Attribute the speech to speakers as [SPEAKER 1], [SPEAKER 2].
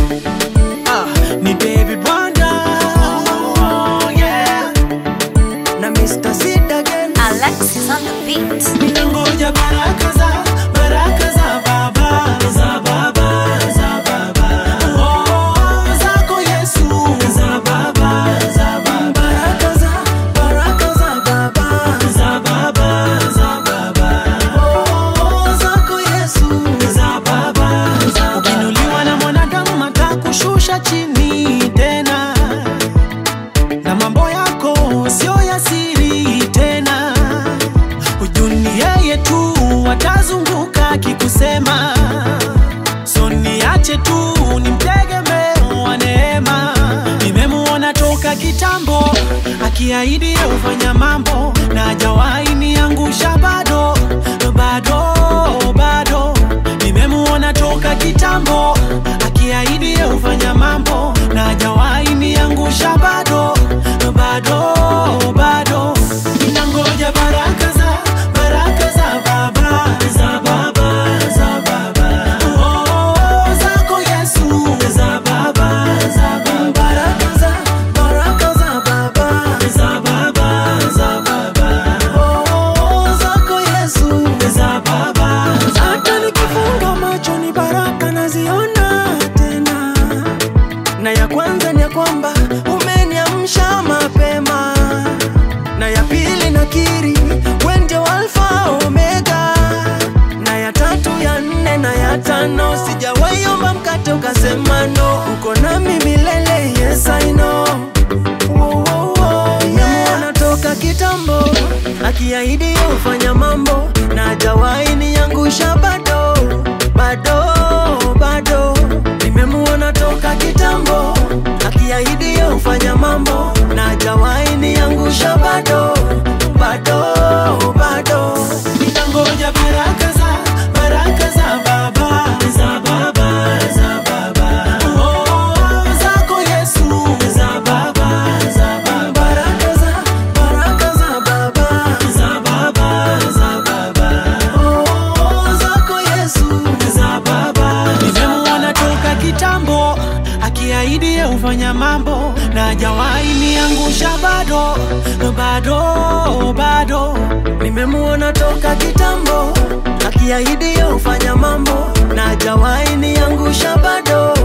[SPEAKER 1] Ni David Wanda, oh yeah, na Mr. Sid again.
[SPEAKER 2] Alexis on the beat.
[SPEAKER 1] Ninangoja baraka za Baba, za Baba, za Baba. Oh, zako Yesu, za Baba, za Baba. Baraka za Baba, za Baba, za Baba. Oh, zako Yesu, za Baba, za Baba. Ukinuliwa na mwanadamu atakushusha chini tena, na mambo yako sio ya siri tena. Hujuni yeye tu watazunguka akikusema, so niache tu nimtegemee wa neema. Nimemuona toka kitambo akiahidi ufanya mambo, na hajawahi niangusha bado. Nimemuona toka kitambo akiahidi ufanya mambo, na hajawahi niangusha bado. Ninangoja baraka za Baba, za Baba, za Baba. Oh, zako Yesu, za Baba, za Baba. Baraka za Baba, za Baba, za Baba. Oh, zako Yesu, za Baba, za Baba. Hata nikifunga macho ni baraka naziona tena, na ya kwanza ni ya kwamba umeniamsha mapema, na ya pili nakiri wewe ndio Alfa Omega, na ya tatu ya nne na ya tano sijawahi omba mkate ukasema no. Uko nami milele, yes I know. Nimemuona toka kitambo akiahidi ufanya mambo, na hajawahi niangusha bado. Nimemuona toka kitambo akiahidi ufanya mambo, na hajawahi niangusha bado. Ninangoja baraka za Baba, za Baba, za Baba. Oh, zako Yesu, za Baba, za Baba. Baraka za Baba, za Baba, za Baba. Oh, zako Yesu, za Baba. Nimemuona toka kitambo akiahidi ufanya mambo, na hajawahi niangusha bado. Nimemuona toka kitambo akiahidi ufanya mambo, na hajawahi niangusha bado.